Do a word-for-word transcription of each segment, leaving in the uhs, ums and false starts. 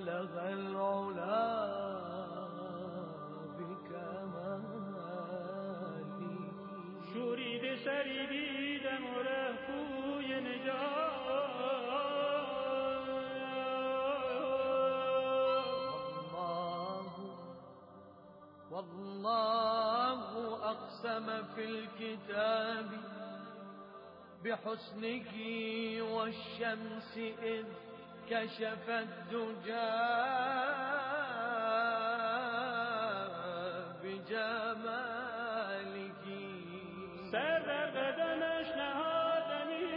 بلغ العلا بکمالی. شورید سری دیدم و رهپوی نجات، والله أقسم في الكتاب بحسنك والشمس إذ كشفت دجى بجمالك. سر در قدمش نهادنی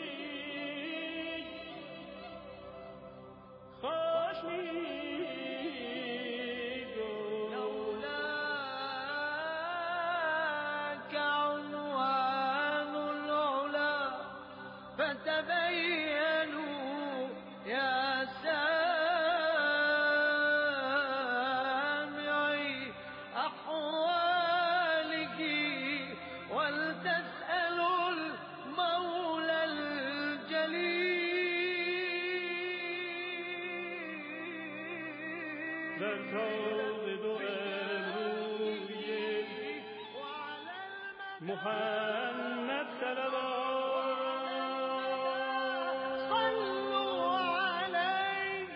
خوش میگو، لولاك عنوان العلا فتبينوا يا سامعي أحوالك ولتسألوا المولى الجليل. در تاب دو روی محمد صلوات، صلوا عليه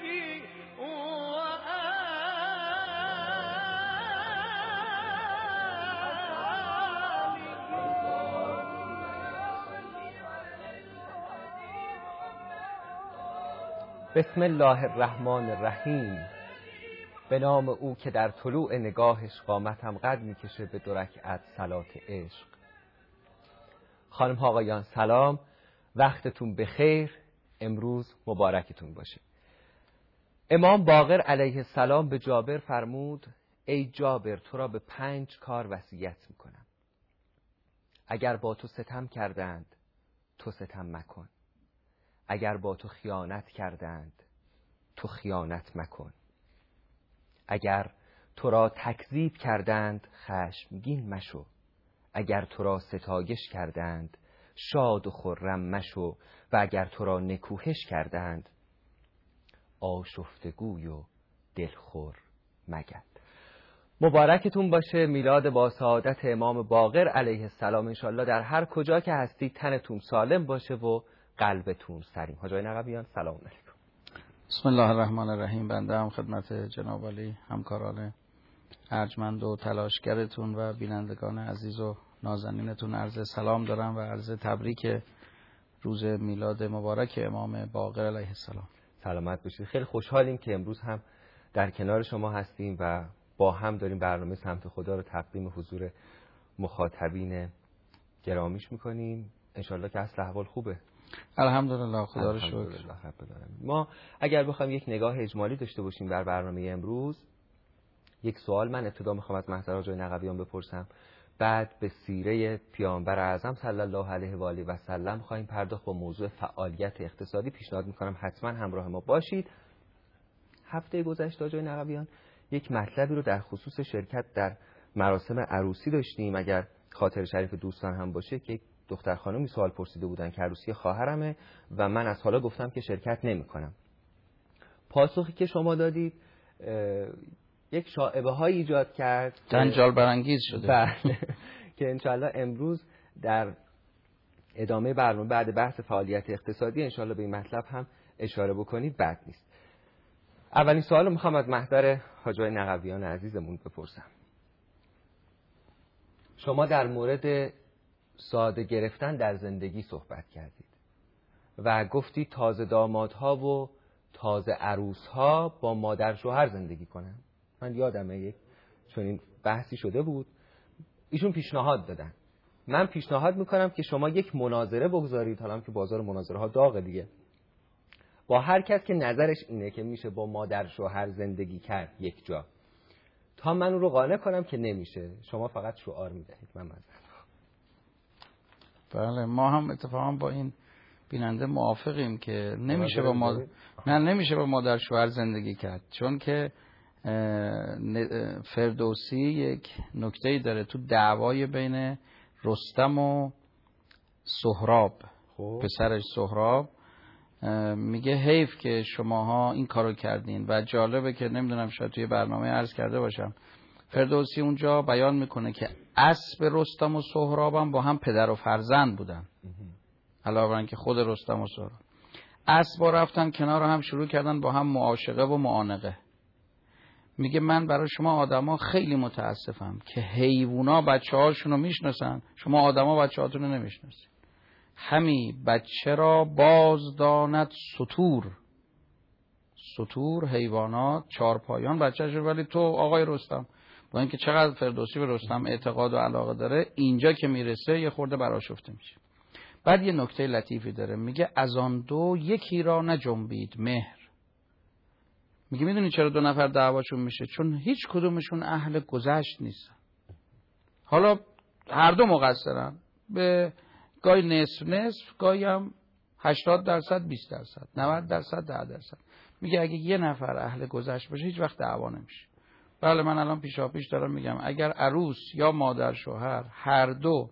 وآله. بسم الله الرحمن الرحیم. به نام او که در طلوع نگاهش قامتم قد میکشه به دو رکعت صلات عشق. خانم ها آقایان سلام، وقتتون بخیر، امروز مبارکتون باشه. امام باقر علیه السلام به جابر فرمود ای جابر تو را به پنج کار وصیت میکنم. اگر با تو ستم کردند تو ستم مکن، اگر با تو خیانت کردند تو خیانت مکن، اگر تو را تکذیب کردند خشمگین مشو، اگر تو را ستایش کردند شاد و خرم مشو، و اگر تو را نکوهش کردند آشفتگوی و دلخور مگرد. مبارکتون باشه میلاد با سعادت امام باقر علیه السلام. انشالله در هر کجا که هستید تنتون سالم باشه و قلبتون سلیم. حاجی نقبیان سلام علیکم. بسم الله الرحمن الرحیم. بنده هم خدمت جناب علی همکاران ارجمند و تلاشگرتون و بینندگان عزیز و نازنینتون عرض سلام دارم و عرض تبریک روز میلاد مبارک امام باقر علیه السلام. سلامت باشید. خیلی خوشحالیم که امروز هم در کنار شما هستیم و با هم داریم برنامه سمت خدا رو تقدیم حضور مخاطبین گرامیش میکنیم. انشالله که اصل احوال خوبه. الحمدلله، خدا رو شکر. ما اگر بخوایم یک نگاه اجمالی داشته باشیم بر برنامه امروز، یک سوال من ابتدا میخوام از محضر حاجی نقبیان بپرسم، بعد به سیره پیامبر اعظم صلی الله علیه و آله و سلم خواهیم پرداخت با موضوع فعالیت اقتصادی. پیشنهاد میکنم حتما همراه ما باشید. هفته گذشته حاجی نقبیان یک مطلبی رو در خصوص شرکت در مراسم عروسی داشتیم. اگر خاطر شریف دوستان هم باشه که دختر خانمی سوال پرسیده بودن که عروسی خواهرمه و من از حالا گفتم که شرکت نمی کنم. پاسخی که شما دادید یک شائبه های ایجاد کرد، جنجال برانگیز شده. بله که انشالله امروز در ادامه برنامه بعد بحث فعالیت اقتصادی انشالله به این مطلب هم اشاره بکنید، بد نیست. اولین سوال رو میخوام از محضر حاجی نقبیان عزیزمون بپرسم. شما در مورد ساده گرفتن در زندگی صحبت کردید و گفتید تازه دامادها و تازه عروسها با مادر شوهر زندگی کنن. من یادمه یک چنین بحثی شده بود، ایشون پیشنهاد دادن. من پیشنهاد میکنم که شما یک مناظره بگذارید، حالا که بازار مناظره ها داغه دیگه، با هر کس که نظرش اینه که میشه با مادر شوهر زندگی کرد یک جا، تا من اون رو قانع کنم که نمیشه. شما فقط شعار میدهید. من مزد. بله، ما هم اتفاقا با این بیننده موافقیم که نمیشه با مادر نه نمیشه با مادر شوهر زندگی کرد، چون که فردوسی یک نکته‌ای داره تو دعوای بین رستم و سهراب، خوب. پسرش سهراب میگه حیف که شماها این کارو کردین. و جالبه که نمیدونم شاید توی برنامه عرض کرده باشم، فردوسی اونجا بیان میکنه که اسب رستم و سهرابم با هم پدر و فرزند بودن، علاوه بر اینکه خود رستم و سهراب. اسبا رفتن کنار هم شروع کردن با هم معاشقه و معانقه. میگه من برای شما آدما خیلی متاسفم که حیوونا بچه هاشونو میشناسن، شما آدما بچه هاتون رو نمیشناسین. همی بچه را باز داند ستور. ستور حیوانات چارپایان بچه‌ش، ولی تو آقای رستم با اینکه چقدر فردوسی به رستم اعتقاد و علاقه داره، اینجا که میرسه یه خورده برآشفته میشه. بعد یه نکته لطیفی داره، میگه از آن دو یکی را نجنبید مهر. میگه میدونی چرا دو نفر دعواشون میشه؟ چون هیچ کدومشون اهل گذشت نیستن. حالا هر دو مقصرن، به گاهی نصف نصف، گاهی هم هشتاد درصد بیست درصد، نود درصد ده درصد. میگه اگه یه نفر اهل گذشت باشه هیچ وقت دعوا نمیشه. بله من الان پیشا پیش دارم میگم اگر عروس یا مادر شوهر هر دو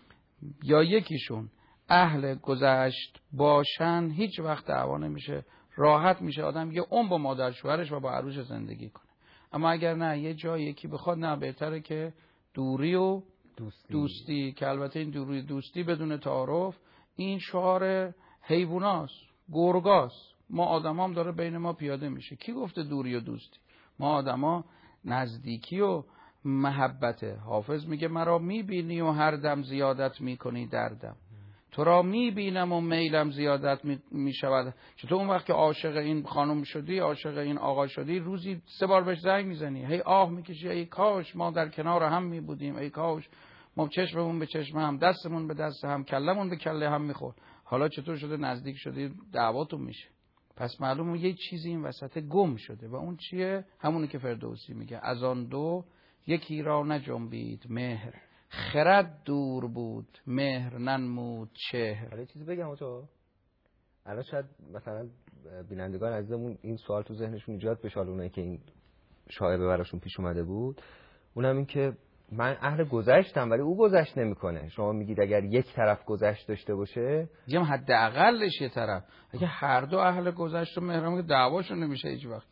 یا یکیشون اهل گذشت باشن هیچ وقت دعوا نمیشه، راحت میشه آدم یه عمر با مادر شوهرش و با عروس زندگی کنه. اما اگر نه یه جای یکی بخواد، نه بهتره که دوری و دوستی, دوستی که البته این دوری دوستی بدون تعارف این شعار حیواناست، گرگاست. ما آدما هم داره بین ما پیاده میشه. کی گفته دوری و دوستی؟ ما آدما نزدیکی و محبته. حافظ میگه مرا میبینی و هر دم زیادت میکنی دردم، تو را میبینم و میلم زیادت میشود. چطور اون وقت که عاشق این خانم شدی، عاشق این آقا شدی، روزی سه بار بهش زنگ میزنی، هی آه میکشی ای کاش ما در کنار هم میبودیم، ای کاش ما چشممون به چشم هم، دستمون به دست هم، کلمون به کله هم میخورد. حالا چطور شده نزدیک شدی دعواتون میشه؟ پس معلومه یه چیزی این وسط گم شده و اون چیه؟ همونی که فردوسی میگه از آن دو یکی را نجنبید مهر، خرد دور بود مهر ننمود چهر. حالا چیزی بگم آقا، الان شاید مثلا بینندگان عزیزمون این سوال تو ذهنشون ایجاد بشه، اونایی که این شایعه براشون پیش اومده بود، اونم این که من اهل گذشتم ولی او گذشت نمیکنه. شما میگید اگر یک طرف گذشت داشته باشه، میگم حداقلش یه طرف. اگه هر دو اهل گذشت و مهرم، که دعواشون نمیشه هیچ وقت.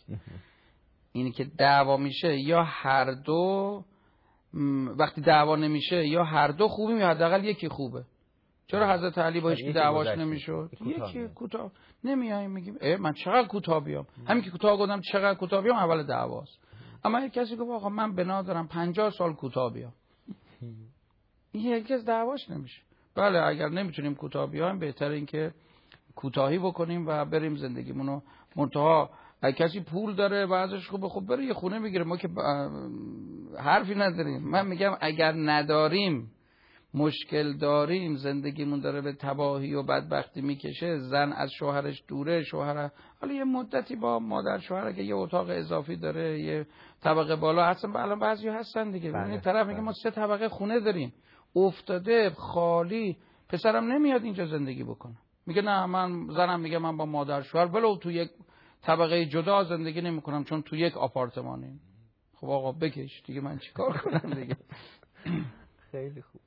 اینی که دعوا میشه یا هر دو، وقتی دعوا نمیشه یا هر دو خوبیم یا حداقل یکی خوبه. چرا حضرت علی با هیچ دعواش نمیشد؟ یکی کوتاه نمیایم میگیم اه من چقدر کوتاه بیام، همین که کوتاه گفتم چقدر کوتاه بیام اول دعواست. اما یک کسی گفت آقا من بنا دارم پنجاه سال کوتاه بیام، این یکی از دعواش نمیشه. بله اگر نمیتونیم کوتاه بیایم بهتره اینکه کوتاهی بکنیم و بریم زندگیمونو. منتها اگه کسی پول داره و ازش خوبه خب بره یه خونه بگیره، ما که حرفی نداریم. من میگم اگر نداریم، مشکل داریم، زندگیمون داره به تباهی و بدبختی میکشه، زن از شوهرش دوره، شوهر حالا یه مدتی با مادر شوهر که یه اتاق اضافی داره، یه طبقه بالا هستن، الان بعضی هستن دیگه. ببینید طرف میگه ما سه طبقه خونه داریم افتاده خالی، پسرم نمیاد اینجا زندگی بکنه. میگه نه من زنم میگه من با مادر شوهر ولو تو یک طبقه جدا زندگی نمیکنم چون تو یک آپارتمانیم. خب آقا بکش دیگه، من چیکار کنم دیگه. خیلی خوب.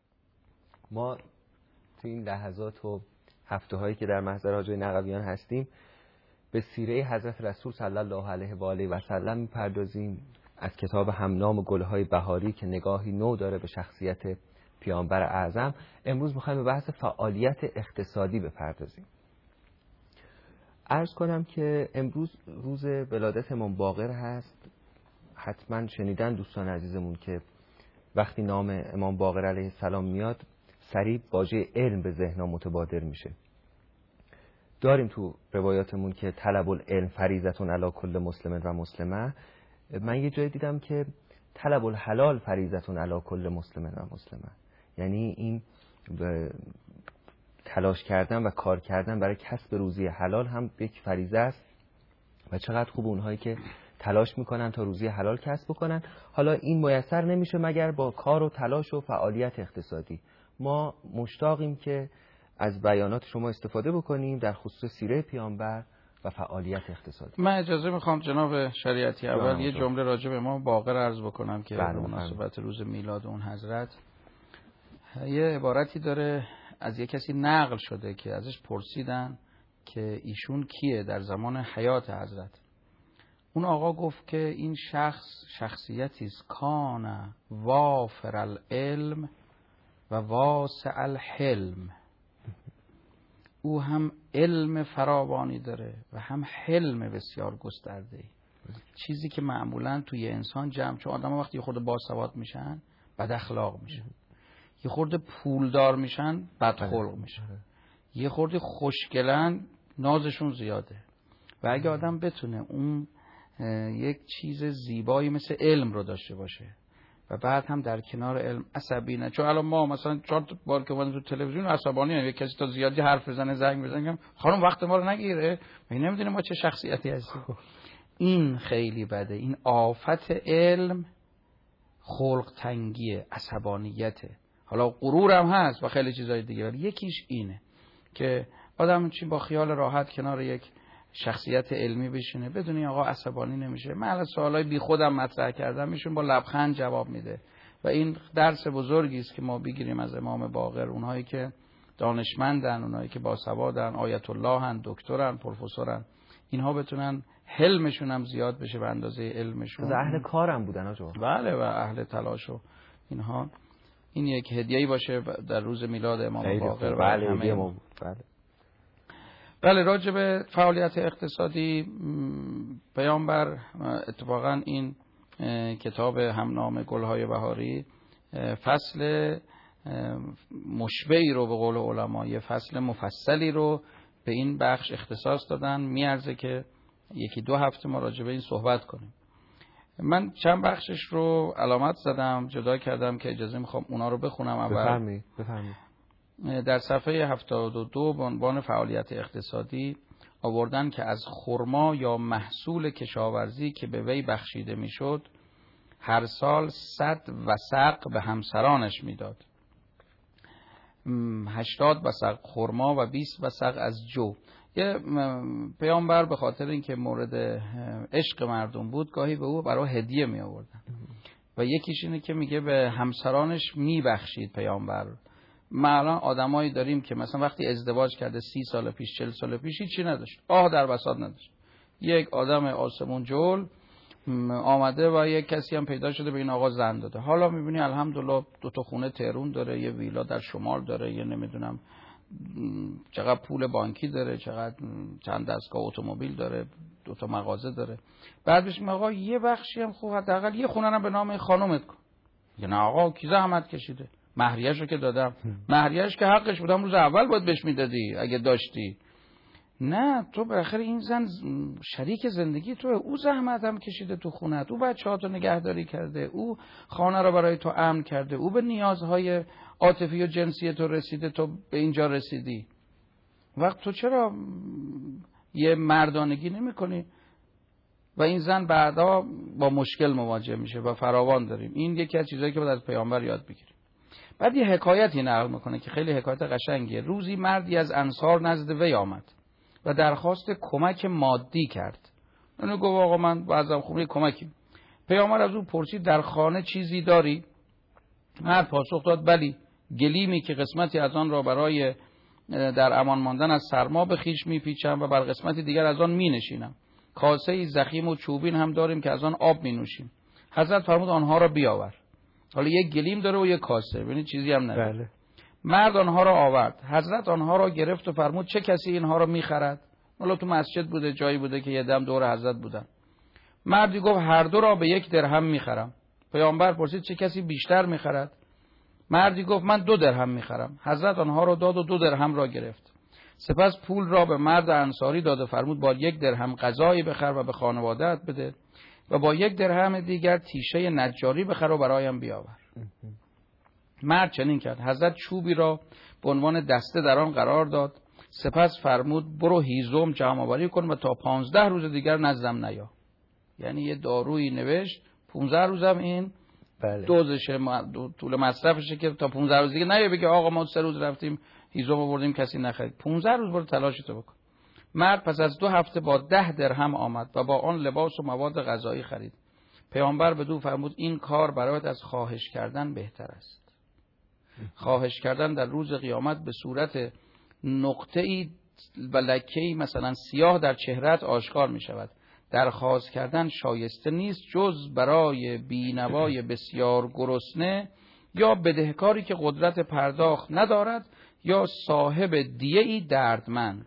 ما تو این لحظات و هفته هایی که در محضر حاجی نقویان هستیم به سیره حضرت رسول صلی الله علیه و آله و سلم میپردازیم، از کتاب همنام گلهای بهاری که نگاهی نو داره به شخصیت پیامبر اعظم. امروز میخوایم به بحث فعالیت اقتصادی بپردازیم. عرض کنم که امروز روز ولادت امام باقر هست. حتما شنیدن دوستان عزیزمون که وقتی نام امام باقر علیه السلام میاد سریع واژه علم به ذهنم متبادر میشه. داریم تو روایاتمون که طلب العلم فریضتون علی کل مسلم و مسلمه. من یه جای دیدم که طلب الحلال فریضتون علی کل مسلم و مسلمه، یعنی این تلاش کردن و کار کردن برای کسب روزی حلال هم یک فریضه است و چقدر خوب اونهایی که تلاش میکنن تا روزی حلال کسب بکنن. حالا این میسر نمیشه مگر با کار و تلاش و فعالیت اقتصادی. ما مشتاقیم که از بیانات شما استفاده بکنیم در خصوص سیره پیامبر و فعالیت اقتصادی. من اجازه میخوام جناب شریعتی اول یه جمله راجع به ما باقر عرض بکنم که به مناسبت روز میلاد اون حضرت. یه عبارتی داره از یه کسی نقل شده که ازش پرسیدن که ایشون کیه در زمان حیات حضرت. اون آقا گفت که این شخص شخصیتی است کان وافر العلم و واسع الحلم. او هم علم فراوانی داره و هم حلم بسیار گسترده. چیزی که معمولا توی انسان جمع، چون آدم وقتی یه خورده باسواد میشن بد اخلاق میشن، یه خورده پولدار میشن بد خلق میشن، یه خورده خوشگلن نازشون زیاده. و اگه آدم بتونه اون یک چیز زیبایی مثل علم رو داشته باشه و بعد هم در کنار علم عصبی نه، چون الان ما مثلا چهار بار که اومدیم تو تلویزیون عصبانی هم، یک کسی تا زیادی حرف بزنه زنگ بزنه خانم وقت ما رو نگیره، ما نمیدونیم ما چه شخصیتی هستیم. این خیلی بده. این آفت علم خلق تنگیه، عصبانیته، حالا غرور هم هست و خیلی چیزای دیگه، ولی یکیش اینه که آدم چی با خیال راحت کنار یک شخصیت علمی بشینه بدونی آقا عصبانی نمیشه. من الان سوالای بی خودم مطرح کردم میشون با لبخند جواب میده و این درس بزرگی است که ما بگیریم از امام باقر. اونهایی که دانشمندن، اونهایی که باسوادن، آیت اللهن، دکترن، پروفسورن، اینها بتونن حلمشون هم زیاد بشه به اندازه علمشون. از اهل کارم بودن آجا. بله و اهل تلاش و اینها. این یک هدیه‌ای باشه در روز میلاد امام باقر. بله همه ما بود. بله. بله راجع به فعالیت اقتصادی پیامبر اتفاقا این کتاب همنام گلهای بهاری فصل مشبعی رو به قول علما، یه فصل مفصلی رو به این بخش اختصاص دادن. میارزه که یکی دو هفته ما راجع به این صحبت کنیم. من چند بخشش رو علامت زدم جدا کردم که اجازه میخوام اونا رو بخونم. اول بفرمایید بفرمایید. در صفحه هفتاد و دو به عنوان فعالیت اقتصادی آوردن که از خرما یا محصول کشاورزی که به وی بخشیده میشد هر سال صد وسق به همسرانش میداد. هشتاد وسق خرما و بیست وسق از جو. یه پیامبر به خاطر اینکه مورد عشق مردم بود گاهی به او برای هدیه می آوردن و یکیش اینه که میگه به همسرانش میبخشید پیامبر. ما الان آدمایی داریم که مثلا وقتی ازدواج کرده سی سال پیش چل سال پیش هیچی نداشت، آه در بساط نداشت، یک آدم آسمون جول آمده و یک کسی هم پیدا شده به این آقا زن داده. حالا میبینی الحمدلله دو تا خونه تهران داره، یه ویلا در شمال داره، یه نمیدونم چقدر پول بانکی داره، چقدر چند دستگاه اتومبیل داره، دو تا مغازه داره. بعد بهش میگه آقا یه بخشی هم خوب حداقل یه خونه هم به نام خانومت کن. میگه نه آقا کی زحمت کشیده، مهریه‌شو که دادم. مهریه‌اش که حقش بودم روز اول باید بهش میدادی اگه داشتی. نه تو بالاخره این زن شریک زندگی توه، او زحمت هم کشیده تو خونت، او بچه‌هاتو نگهداری کرده، او خانه رو برای تو امن کرده، او به نیازهای عاطفی و جنسی تو رسیده، تو به اینجا رسیدی. وقت تو چرا یه مردانگی نمی کنی؟ و این زن بعدا با مشکل مواجه میشه و فراوان داریم. این یکی از چیزایی که باید از پیامبر یاد بگیریم. بعد یه حکایتی نقل میکنه که خیلی حکایت قشنگیه. روزی مردی از انصار نزد وی آمد و درخواست کمک مادی کرد. اونو گفت آقا من بعضم خوبه کمکی. پیامبر از او پرسید در خانه چیزی داری؟ مرد پاسخ داد بلی، گلیمی که قسمتی از آن را برای در امان ماندن از سرما به خویش میپیچم و بر قسمتی دیگر از آن مینشینم. کاسه زخیم و چوبین هم داریم که از آن آب مینوشیم. حضرت فرمود آنها را بیاور. حالا یک گلیم داره و یک کاسه، ببینید چیزی هم نداره. بله. مرد آنها را آورد. حضرت آنها را گرفت و فرمود چه کسی اینها را میخرد؟ حالا تو مسجد بوده، جایی بوده که یه دم دور حضرت بودن. مردی گفت هر دو را به یک درهم میخرم. پیامبر پرسید چه کسی بیشتر میخرد؟ مردی گفت من دو درهم میخرم. حضرت آنها را داد و دو درهم را گرفت. سپس پول را به مرد انصاری داد و فرمود با یک درهم غذایی بخر و به خانواده‌ات بده و با یک درهم دیگر تیشه نجاری بخر و برایم بیاور. مرد چنین کرد. حضرت چوبی را به عنوان دسته در آن قرار داد. سپس فرمود برو هیزم جمع آوری کن و تا پانزده روز دیگر نزدم نیا. یعنی یه دارویی نوشت پانزده روزم این بله. دوزشه، طول مصرفشه که تا پانزده روز دیگه نیا بگه آقا ما سه روز رفتیم هیزم آوردیم کسی نخرید. پانزده روز برو تلاشتو بکن. مرد پس از دو هفته با ده درهم آمد و با آن لباس و مواد غذایی خرید. پیامبر بدو فرمود این کار برایت از خواهش کردن بهتر است. خواهش کردن در روز قیامت به صورت نقطه‌ای و لکه‌ای مثلا سیاه در چهره‌ات آشکار می شود. درخواست کردن شایسته نیست جز برای بینوای بسیار گرسنه یا بدهکاری که قدرت پرداخت ندارد یا صاحب دیه‌ای دردمند.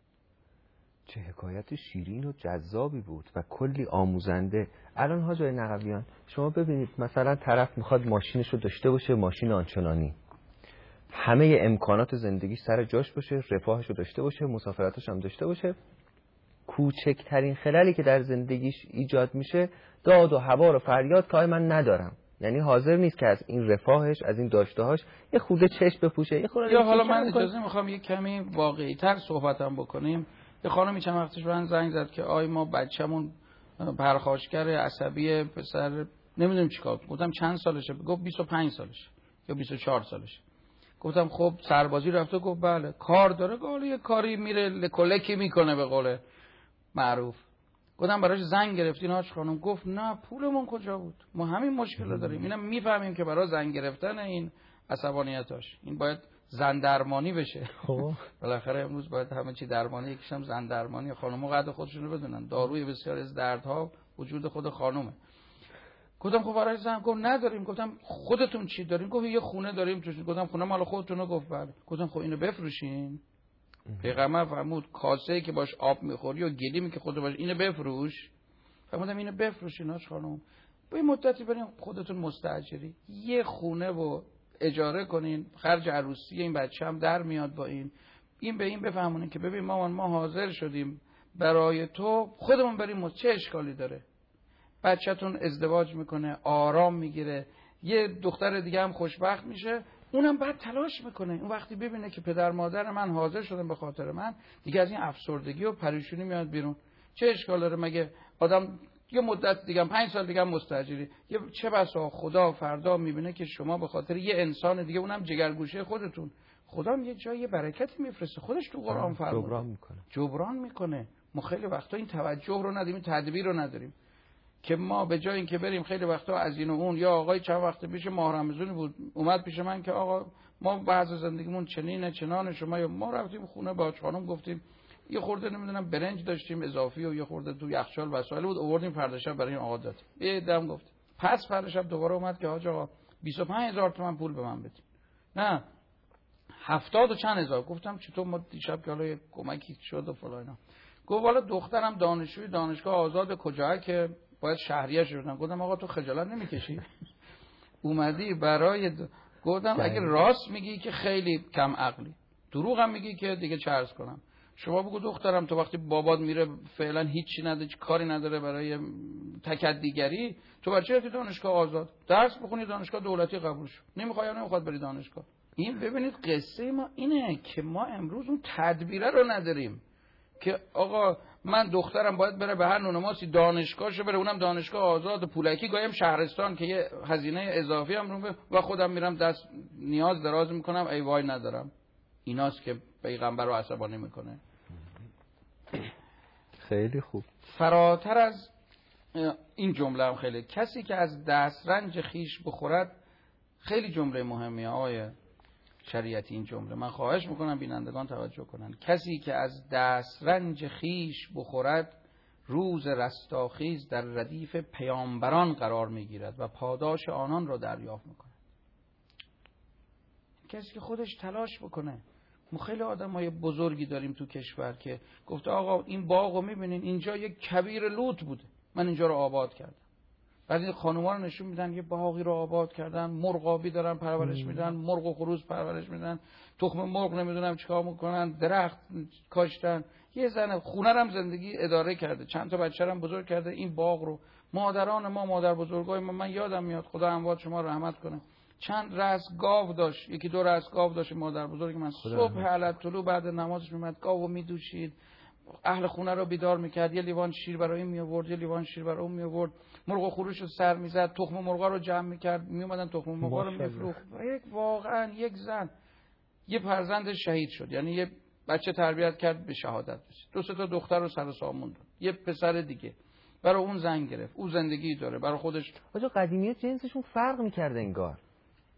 چه حکایت شیرین و جذابی بود و کلی آموزنده. الان حاجی نقویان شما ببینید مثلا طرف میخواد ماشینش رو داشته باشه، ماشین آنچنانی، همه امکانات زندگیش سر جاش باشه، رفاهش رو داشته باشه، مسافرتش هم داشته باشه، کوچکترین خللی که در زندگیش ایجاد میشه داد و هوار و فریاد که من ندارم. یعنی حاضر نیست که از این رفاهش، از این داشته‌هاش یه خورده چشم بپوشه. یه خورده یا حالا من اجازه میخوام یه کمی واقعی‌تر صحبتم بکنیم. یه خانمی چند وقتش من زنگ زد که آی ما بچه‌مون پرخاشگر عصبی، پسر نمیدونم چیکار. گفتم چند سالشه؟ گفت بیست و پنج سالشه یا بیست و چهار سالشه. گفتم خب سربازی رفته؟ گفت بله. کار داره؟ گفت یه کاری میره لکلکی میکنه به قول معروف. گفتم براش زنگ گرفتین هاش خانم؟ گفت نه پولمون کجا بود، ما همین مشکل داریم. اینم میفهمیم که برای زنگ گرفتن این عصبانیتاش این باید زن درمانی بشه. خب بالاخره امروز باید همه چی درمانی، یکیشم زن درمانی. خانم‌ها قدر خودشون رو بدونن، داروی بسیار از دردها وجود خود خانومه. گفتم خب برای زن؟ گفت نداریم. گفتم خودتون چی دارین؟ گفت یه خونه داریم توش. گفتم خونه مال خودتونه؟ گفت بله. گفتم خب اینو بفروشین. پیغمبر فرمود کاسه‌ای که باش آب میخوری و گلیمی که خودت باش اینو بفروش. فرمودم اینو بفروشین هاش خانم، با این مدتی بریم خودتون مستاجری یه خونه و اجاره کنین، خرج عروسی این بچه هم در میاد با این این به این بفهمونین که ببین مامان ما حاضر شدیم برای تو خودمون بریم، چه اشکالی داره؟ بچه‌تون ازدواج میکنه، آرام میگیره، یه دختر دیگه هم خوشبخت میشه، اونم بعد تلاش میکنه. اون وقتی ببینه که پدر مادر من حاضر شدن به خاطر من، دیگه از این افسردگی و پریشونی میاد بیرون. چه اشکال داره؟ مگه آدم یه مدت دیگه پنج سال دیگه مستاجری، یه چه بسا خدا فردا میبینه که شما به خاطر یه انسان دیگه، اونم جگرگوشه خودتون، خدا هم یه جای برکتی میفرسته. خودش تو قرآن فرموده جبران میکنه جبران میکنه. ما خیلی وقتا این توجه رو نداریم، تدبیر رو نداریم که ما به جای اینکه بریم خیلی وقتا از این و اون. یا آقای چند وقت پیش ماه رمضان بود اومد پیش من که آقا ما بعض زندگیمون چنینه چنان، شما یا ما رفتیم خونه با خانم گفتیم یه خورده نمیدونم برنج داشتیم اضافی و یه خورده تو یخچال وسایل بود آوردیم فردا شب برای این آقا داد. یه دم گفت پس فردا شب دوباره اومد که حاج آقا بیست و پنج هزار تومان پول به من بدید. نه هفتاد و چند هزار. گفتم چطور؟ ما دیشب که حالا کمکی شد و فلان. گفت والا دخترم دانشجوی دانشگاه آزاد کجا که باید شهریه شدن. گفتم آقا تو خجالت نمیکشی؟ اومدی برای د... گفتم اگه راست میگی که خیلی کم عقلی، دروغ هم میگی که دیگه چه عرض کنم. شما بگو دخترم تو وقتی بابات میره فعلا هیچی نداره، کاری نداره برای تکدیگری، تو بچه رفتی دانشگاه آزاد درس بخونی، دانشگاه دولتی قبول شو. نمیخوای یا نمیخواد بری دانشگاه. این ببینید قصه ما اینه که ما امروز اون تدبیره رو نداریم که آقا من دخترم باید بره به هر نونماسی دانشگاهشو بره، اونم دانشگاه آزاد پولکی، گایم شهرستان که یه هزینه اضافی هم رو به و خودم میرم دست نیاز دراز میکنم ای وای ندارم. ایناست که پیغمبر رو عصبانی میکنه. خیلی خوب. فراتر از این جمله هم خیلی، کسی که از دسترنج خیش بخورد، خیلی جمله مهمیه آقای شریعتی. این جمله من خواهش میکنم بینندگان توجه کنن. کسی که از دسترنج خیش بخورد روز رستاخیز در ردیف پیامبران قرار میگیرد و پاداش آنان را دریافت میکنه. کسی که خودش تلاش بکنه. ما خیلی آدمای بزرگی داریم تو کشور که گفته آقا این باغو میبینین اینجا یک کبیر لوت بوده، من اینجا رو آباد کردم. بعد این خانوما رو نشون میدن یه باغی رو آباد کردن، مرغابی دارن پرورش میدن، مرغ و خروس پرورش میدن، تخم مرغ نمیدونم چیکار میکنن، درخت کاشتن. یه زن خونه هم زندگی اداره کرده، چند تا بچه هم بزرگ کرده. این باغ رو مادران ما، مادر بزرگای ما، من یادم میاد خدا اموات شما رحمت کنه، چند رأس گاو داشت، یکی دو رأس گاو داشت مادر بزرگ من. صبح علت طلوع بعد نمازش میومد گاوو میدوشید، اهل خونه رو بیدار میکرد، یه لیوان شیر برای این میآورد، یه لیوان شیر برای اون میآورد، مرغ و خروش رو سر میزد، تخم مرغا رو جمع میکرد، میومدن تخم مرغا رو میفروخت. یک واقعا یک زن یه فرزند شهید شد، یعنی یه بچه تربیت کرد به شهادت رسید، دو سه تا دختر رو سر سامون داد، یه پسر دیگه برای اون زن گرفت، اون زندگی داره برای خودش. آجا قدیمی جنسشون فرق میکرد انگار.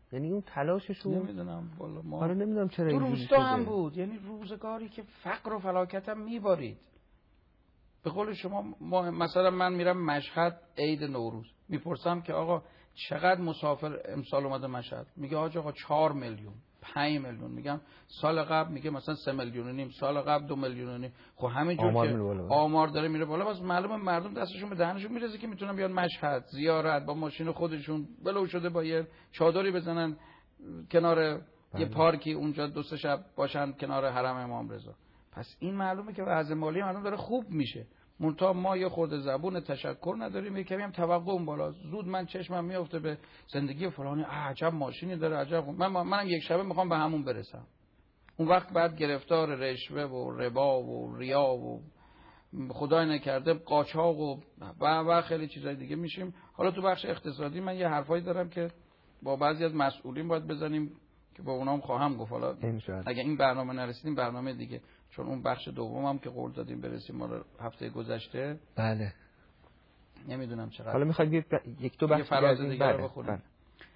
یعنی اون تلاششون نمیدونم والا ما حالا نمیدونم چرا تو اینجوری روستا هم شده. بود، یعنی روزگاری که فقر و فلاکت هم میبارید. به قول شما ما مثلا من میرم مشهد عید نوروز میپرسم که آقا چقدر مسافر امسال اومده مشهد؟ میگه آقا آقا چهار میلیون پنج میلیون. میگم سال قبل میگه مثلا سه میلیون و نیم، سال قبل دو میلیون و نیم. خب همینجور آمار که آمار داره میره بالا، بس معلومه مردم دستشون به دهنشون میرسه که میتونن بیان مشهد زیارت با ماشین خودشون بلو شده با یه چادری بزنن کنار بله. یه پارکی اونجا دو سه شب باشن کنار حرم امام رضا. پس این معلومه که وضع مالی مردم داره خوب میشه. منتها ما یه خورده زبون تشکر نداریم، یه کمی هم توقع بالا. زود من چشمم میفته به زندگی فلانی، عجب ماشینی داره، عجب. من منم یک شبه میخوام به همون برسم. اون وقت بعد گرفتار رشوه و ربا و ریا و خدای نکرده قاچاق و و و خیلی چیزای دیگه میشیم. حالا تو بخش اقتصادی من یه حرفایی دارم که با بعضی از مسئولین باید بزنیم که با اونام خواهم گفت. حالا اگه این برنامه نرسیدیم برنامه دیگه، چون اون بخش دومم که قول دادیم برسیم ما هفته گذشته. بله نمیدونم چقدر. حالا میخواید یک دو بخش فراز دیگه بله. رو بخونیم. بله.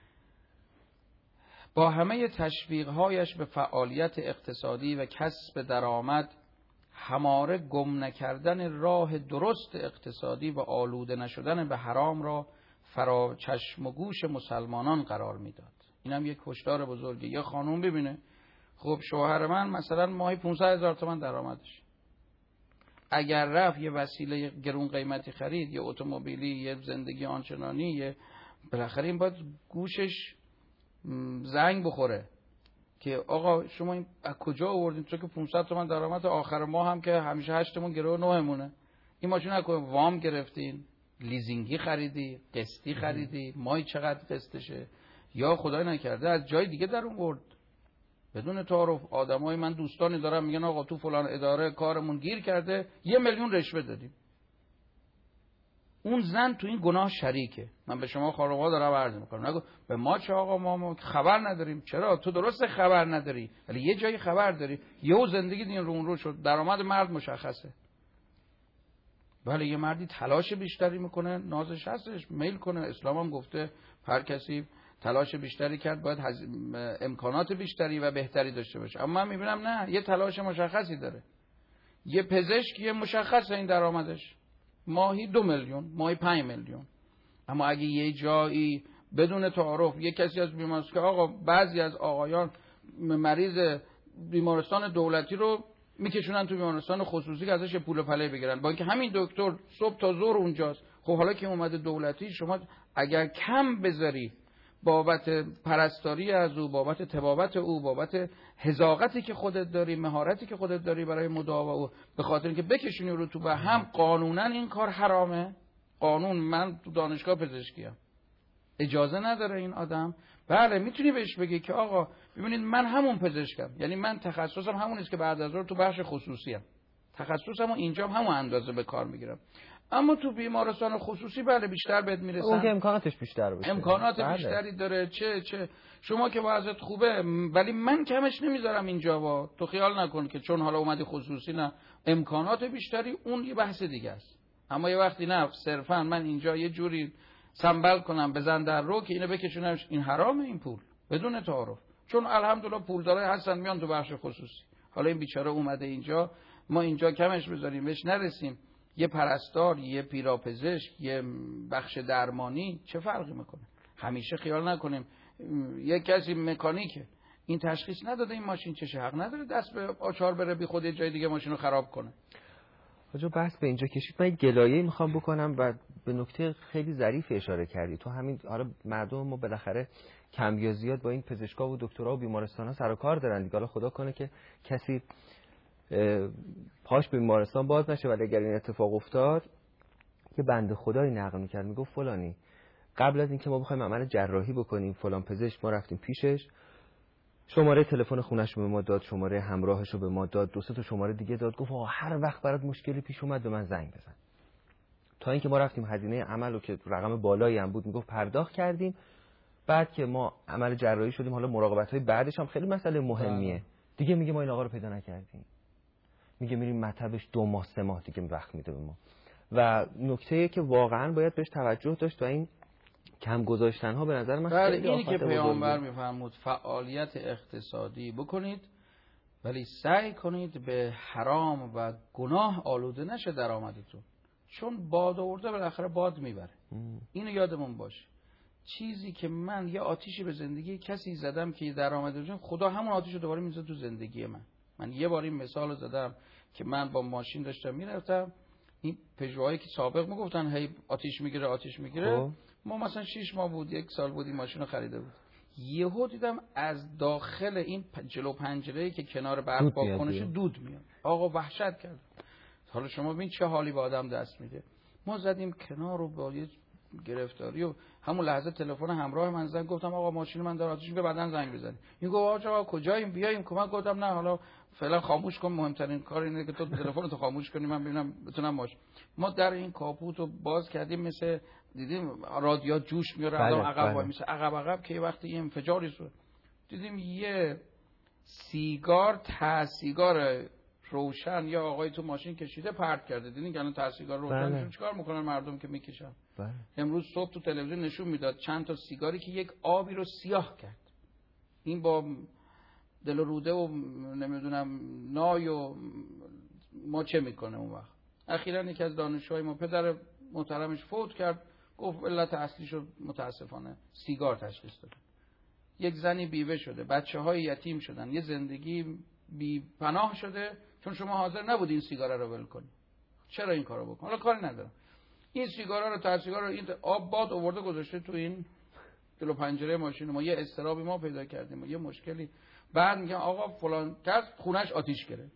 با همه تشویق‌هایش به فعالیت اقتصادی و کسب درآمد، هماره گم نکردن راه درست اقتصادی و آلوده نشدن به حرام را فرا چشم و گوش مسلمانان قرار میداد. اینم یک هشدار بزرگه. یه خانوم ببینه خب شوهر من مثلا ماهی پانصد هزار تومان درآمدش، اگر رفت یه وسیله گرون قیمتی خرید، یه اتومبیلی، یه زندگی آنچنانی، یه بالاخره این باید گوشش زنگ بخوره که آقا شما این از کجا آوردین؟ چون که پانصد تومان درآمد آخر ماه هم که همیشه هشت تومان گرو نهمونه. این ماشین از کجا وام گرفتین؟ لیزینگی خریدی؟ قسطی خریدی؟ ماهی چقدر قسطشه؟ یا خدای نکرده از جای دیگه در آورد بدون تعارف. آدمای من دوستانی دارم میگن آقا تو فلان اداره کارمون گیر کرده، یه میلیون رشوه دادیم. اون زن تو این گناه شریکه. من به شما خانواها دارم عرض میکنم، نگو به ما چه آقا ما, ما خبر نداریم. چرا؟ تو درسته خبر نداری ولی یه جایی خبر داری. یهو زندگی دین رو اون رو شد، درآمد مرد مشخصه. بله یه مردی تلاش بیشتری میکنه، نازش هستش، میل کنه. اسلام هم گفته هر کسی تلاش بیشتری کرد باید هز... امکانات بیشتری و بهتری داشته باشه. اما من میبینم نه، یه تلاش مشخصی داره. یه پزشکی مشخصه این درآمدش، ماهی دو میلیون، ماهی پنج میلیون. اما اگه یه جایی بدون تعارف یه کسی از بیمارستان که آقا بعضی از آقایان مریض بیمارستان دولتی رو میکشونن تو بیمارستان خصوصی که ازش پول پله بگیرن، با اینکه همین دکتر صبح تا ظهر اونجاست. خب حالا که اومده دولتی، شما اگر کم بذاری بابت پرستاری از او، بابت طبابت او، بابت حذاقتی که خودت داری، مهارتی که خودت داری برای مداوا او، به خاطر اینکه بکشونی رو تو به هم، قانونا این کار حرامه. قانون، من تو دانشگاه پزشکیم، اجازه نداره این آدم. بله میتونی بهش بگی که آقا ببینید من همون پزشکم، یعنی من تخصصم همون است که بعد از ظهر تو بخش خصوصی ام، تخصصم اینجا همون اندازه به کار میگیرم. اما تو بیمارستان خصوصی بله بیشتر بهت میرسن، اون که امکاناتش بیشتر باشه، امکانات بله. بیشتری داره. چه چه شما که وضعیت خوبه ولی من کمش نمیذارم اینجا. با تو خیال نکن که چون حالا اومدی خصوصی نه، امکانات بیشتری اون یه بحث دیگه است. اما یه وقتی نه صرفا من اینجا یه جوری سنبل کنم بزن در رو که اینو بکشونمش، این حرامه این پول بدون تعارف. چون الحمدلله پولدارای هستن میان تو بخش خصوصی. حالا این بیچاره اومده اینجا، ما اینجا کمش بذاریم بهش نرسیم. یه پرستار، یه پیراپزشک، یه بخش درمانی چه فرقی میکنه؟ همیشه خیال نکنیم یه کسی مکانیکه این تشخیص نداده این ماشین چشه، حق نداره دست به آچار بره بی خود یه جای دیگه ماشین رو خراب کنه. آجا بحث به اینجا کشید. من گلایه میخوام بکنم و به نکته خیلی ظریف اشاره کردی تو. همین حالا مردم ما بالاخره کم یا زیاد با این پزشکا و دکترا و بیمارستانا سر و کار دارن دیگه. حالا خدا کنه که کسی پاش به بیمارستان باز نشه، ولی اگر این اتفاق افتاد که بنده خدایی نقل میکرد میگفت فلانی قبل از اینکه ما بخوایم عمل جراحی بکنیم فلان پزشک ما رفتیم پیشش، شماره تلفن خونش رو به ما داد، شماره همراهش رو به ما داد، دو سه تا شماره دیگه داد، گفت آقا هر وقت برات مشکلی پیش اومد به من زنگ بزن. تا اینکه ما رفتیم هزینه عمل رو که رقم بالایی هم بود میگفت پرداخت کردیم. بعد که ما عمل جراحی شدیم، حالا مراقبت‌های بعدش هم خیلی مسئله مهمیه دیگه، میگه ما این آقا رو پیدا نکردیم، میگه میریم مطبش دو ماه سه ماه دیگه وقت میده به ما. و نکته‌ای که واقعا باید بهش توجه داشت و این کم گذاشتن ها به نظر من بله، خیلی اینی آفت که پیامبر بزرگیه. میفرمود فعالیت اقتصادی بکنید ولی سعی کنید به حرام و گناه آلوده نشه درآمدتون، چون باد آورده بالاخره باد میبره. اینو یادمون باشه. چیزی که من یه آتیشی به زندگی کسی زدم که درآمدش، خدا همون آتیشو دوباره میذاره تو زندگی من. من یه بار این مثالو زدم که من با ماشین داشتم میرفتم، این پژوهایی که سابق میگفتن هی آتیش میگیره آتیش میگیره، خب. ما مثلا شش ماه بود یک سال بود این ماشین رو خریده بود، یهو دیدم از داخل این جلو پنجره‌ای که کنار برق واکنشه دود میاد. آقا وحشت کرد. حالا شما ببین چه حالی به آدم دست میده. ما زدیم کنار رو با یه گرفتاری و همون لحظه تلفن همراه من زنگ، گفتم آقا ماشین من داره آتیش، به بدن زنگ بزنید. این گفت آقا کجاییم بیایم کمک؟ گفتم نه حالا فعلا خاموش کن، مهمترین کار اینه که تو تلفن تو خاموش کنی من ببینم بتونم باش. ما در این کاپوت رو باز کردیم، مثل دیدیم رادیو جوش میاره، آدم عقب وای میشه، عقب عقب که وقتی یه انفجاری شد دیدیم یه سیگار ته سیگار روشن یا آقای تو ماشین کشیده پرت کرده. دیدین الان ته سیگار روشن چیکار میکنن مردم که میکشن؟ بله. امروز صبح تو تلویزیون نشون میداد چند تا سیگاری که یک آبی رو سیاه کرد. این با دل و روده و نمیدونم نای و ما چه میکنه اون وقت. اخیراً یکی از دانشجوهای ما پدر محترمش فوت کرد، گفت علت اصلیشو متاسفانه سیگار تشخیص داد. یک زنی بیوه شده، بچه‌های یتیم شدن، یه زندگی بی پناه شده چون شما حاضر نبودین سیگار رو ول کنی. چرا این کارو بکن؟ حالا کاری ندارم. این سیگارا رو تا سیگار رو این آب باد آورده گذاشته تو این جلو پنجره ماشین ما، یه استرابی ما پیدا کردیم، یه مشکلی. بعد میگم آقا فلان کس خونش آتیش گرفت،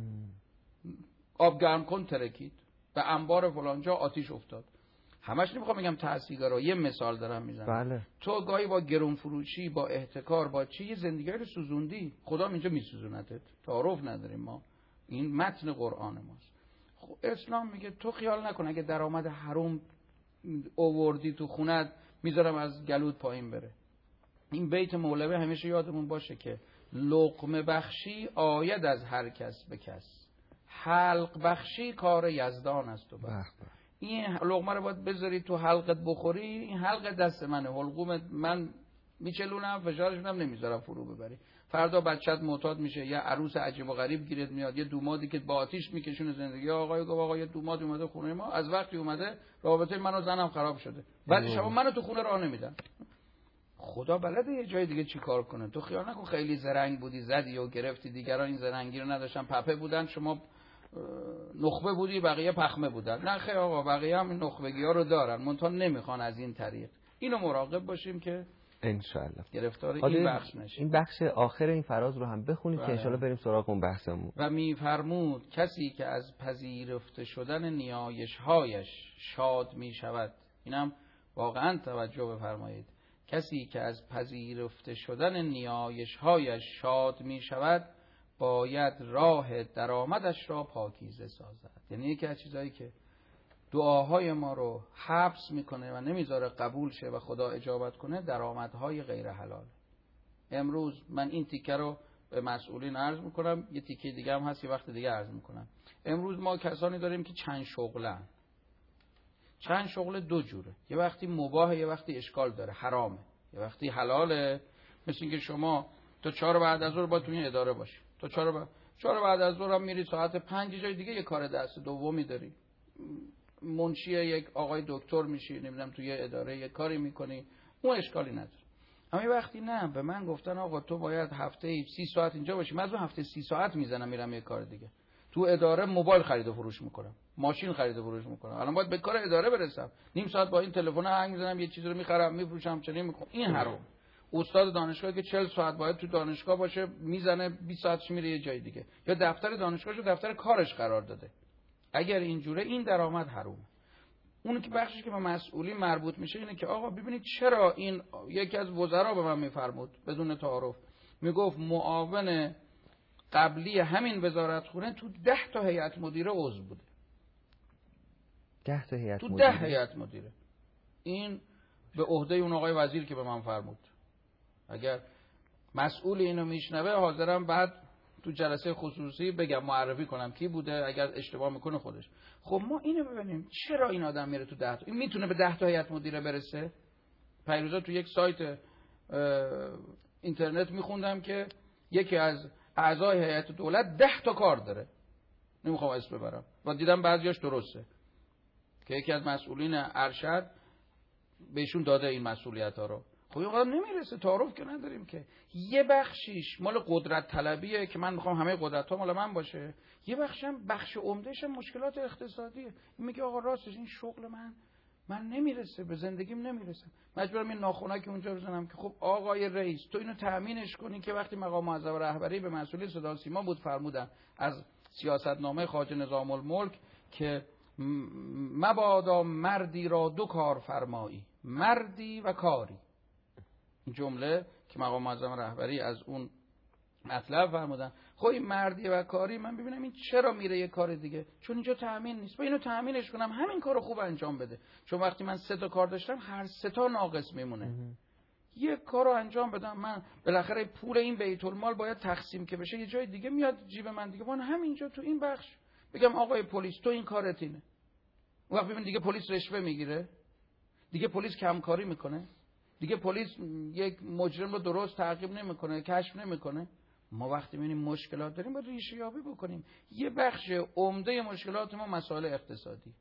آب گرم کن ترکید، به انبار فلان جا آتیش افتاد. همش نمیخوام بگم ته سیگارا، یه مثال دارم میزنم. بله. تو گاهی با گرون فروشی، با احتکار، با چی یه زندگی رو سوزوندی، خدا اینجا میسوزونتت. تعارف نداریم ما، این متن قرآن ماست. خب اسلام میگه تو خیال نکن اگه درآمد حرام آوردی تو خونت میذارم از گلوت پایین بره. این بیت مولوی همیشه یادمون باشه که لقمه بخشی آید از هر کس به کس، حلق بخشی کار یزدان است و بس. این لقمه رو باید بذاری تو حلقت بخوری، این حلق دست منه، حلقوم من میچلونم، فشارش هم نمیذارم فرو ببری. فردا بچت معتاد میشه، یا عروس عجیب و غریب گیرت میاد، یه دومادی که با آتیش میکشونه زندگی. آقای گفت آقا یه دوماد اومده خونه ما، از وقتی اومده رابطه من و زنم خراب شده، بعد شما منو تو خونه راه نمیدن. خدا بلده یه جای دیگه چی کار کنه. تو خیال نکن خیلی زرنگ بودی زدی و گرفتی، دیگران این زرنگی رو نداشتن، پپه بودن، شما نخبه بودی بقیه پخمه بودن. نه خیر آقا، بقیه هم این نخبگی ها رو دارن، منتها نمیخوان از این طریق. اینو مراقب باشیم که انشالله گرفتار این بخش نشیم. این بخش آخر این فراز رو هم بخونید که انشالله بریم سراغ اون بحثمون. و میفرمود کسی که از پذیرفته شدن نیایش‌هایش شاد میشود، اینم واقعا توجه بفرمایید، کسی که از پذیرفته شدن نیایش‌هایش شاد میشود باید راه درآمدش را پاکیزه سازد. یعنی یکی از چیزایی که دعاهای ما رو حبس میکنه و نمیذاره قبول شه و خدا اجابت کنه، درآمدهای غیر حلال. امروز من این تیکه رو به مسئولین عرض میکنم، یه تیکه دیگه هم هست یه وقت دیگه عرض میکنم. امروز ما کسانی داریم که چند شغلن. چند شغل دو جوره، یه وقتی مباهه، یه وقتی اشکال داره، حرامه، یه وقتی حلاله. مثل اینکه شما تا چهار بعد از ظهر باید توی اداره باشی، تا چهار بعد چهار بعد از ظهر هم میری ساعت پنج جای دیگه یه کار دست دومی داری، منشی یک آقای دکتر میشی، نمیدونم توی اداره یه کاری میکنی، اون اشکالی نداره. اما وقتی نه، به من گفتن آقا تو باید هفته سی ساعت اینجا باشی، من از اون هفته سی ساعت میزنم میرم یه کار دیگه. تو اداره موبایل خرید و فروش میکنم، ماشین خرید و فروش میکنم، الان باید به کار اداره برسم، نیم ساعت با این تلفن هنگ میزنم یه چیزی رو میخرم میفروشم، چنین میکنم. این حرام. استاد دانشگاهی که چهل ساعت باید تو دانشگاه باشه میزنه بیست ساعتش میره یه جای دیگه، یا دفتر دانشگاهشو دفتر کارش قرار داده. اگر اینجوره این درآمد حرامه. اون که بخشی که به مسئولی مربوط میشه اینه که آقا ببینید چرا این، یکی از وزرا به من میفرمود بدون تعارف، میگفت معاون قبلی همین وزارتخونه تو ده تا هیئت مدیره عضو بوده. ده تا هیئت تو مدیره. ده هیئت مدیره. این به عهده اون آقای وزیر که به من فرمود. اگر مسئول اینو میشنوه حاضرم بعد تو جلسه خصوصی بگم، معرفی کنم کی بوده، اگر اشتباه میکنه خودش. خب ما اینو ببینیم چرا این آدم میره تو ده تا، این میتونه به ده تا هیئت مدیره برسه؟ پیروزا تو یک سایت اینترنت میخوندم که یکی از اعضای هیئت دولت ده تا کار داره، نمیخوام اسم ببرم، و دیدم بعضیاش درسته که یکی از مسئولین ارشد بهشون داده این مسئولیت ها رو. خب این قدم نمیرسه، تعارف که نداریم که. یه بخشیش مال قدرت طلبیه که من میخوام همه قدرت ها مال من باشه، یه بخشم بخش عمدهش مشکلات اقتصادیه. این میگه آقا راستش این شغل من من نمیرسه، به زندگیم نمیرسه، مجبورم این ناخونک اونجا بزنم که خب آقای رئیس تو اینو تأمینش کنی که وقتی مقام معظم رهبری به مسئولی صدا سیما بود فرمودن از سیاستنامه خواجه نظام الملک که مبادا مردی را دو کار فرمایی، مردی و کاری. این جمله که مقام معظم رهبری از اون مطلب فرمودن. خب این مردی و کاری، من ببینم این چرا میره یه کار دیگه؟ چون اینجا تأمین نیست. با اینو تأمینش کنم همین کارو خوب انجام بده. چون وقتی من سه تا کار داشتم هر سه تا ناقص میمونه. یک کارو انجام بدم، من بالاخره پول این بیت المال باید تقسیم که بشه، یه جای دیگه میاد جیب من دیگه، من همینجا تو این بخش بگم آقای پلیس تو این کارت اینه. اون وقت ببین دیگه پلیس رشوه میگیره، دیگه پلیس کمکاری میکنه، دیگه پلیس یک مجرم رو درست تعقیب نمیکنه، کشف نمیکنه. ما وقتی میبینیم مشکلات داریم باید ریشه یابی بکنیم. یه بخش عمده مشکلات ما مسائل اقتصادی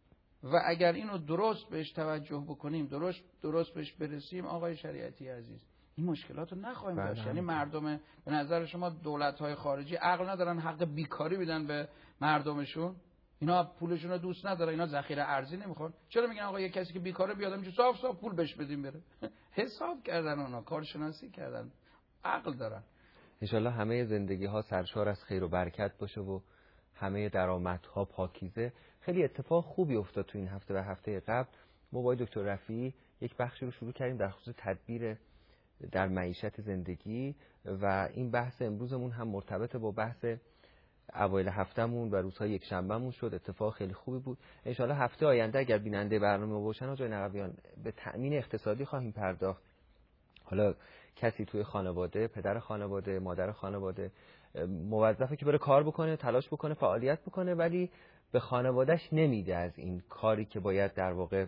و اگر اینو درست بهش توجه بکنیم، درست درست بهش برسیم، آقای شریعتی عزیز، این مشکلات رو نخواهیم داشت. یعنی مردم به نظر شما دولت‌های خارجی عقل ندارن حق بیکاری بدن به مردمشون؟ اینا پولشون رو دوست ندارن، اینا ذخیره ارزی نمیخوان. چرا میگن آقا یه کسی که بیکاره بیاد اینجا صاف صاف پول بهش بدیم بره؟ حساب کردن، اونا کارشناسی کردن، عقل دارن. انشالله همه زندگی ها سرشار از خیر و برکت باشه و همه درآمدها پاکیزه. خیلی اتفاق خوبی افتاد تو این هفته و هفته قبل. ما با دکتر رفیعی یک بخشی رو شروع کردیم در خصوص تدبیر در معیشت زندگی و این بحث امروزمون هم مرتبط با بحث اوایل هفتهمون و روزهای یک شنبهمون شد. اتفاق خیلی خوبی بود. انشالله هفته آینده اگر بیننده برنامه باشن آقای نقویان به تأمین اقتصادی خواهیم پرداخت. حالا کسی توی خانواده، پدر خانواده، مادر خانواده موظفه که بره کار بکنه، تلاش بکنه، فعالیت بکنه، ولی به خانوادهش نمیده از این کاری که باید در واقع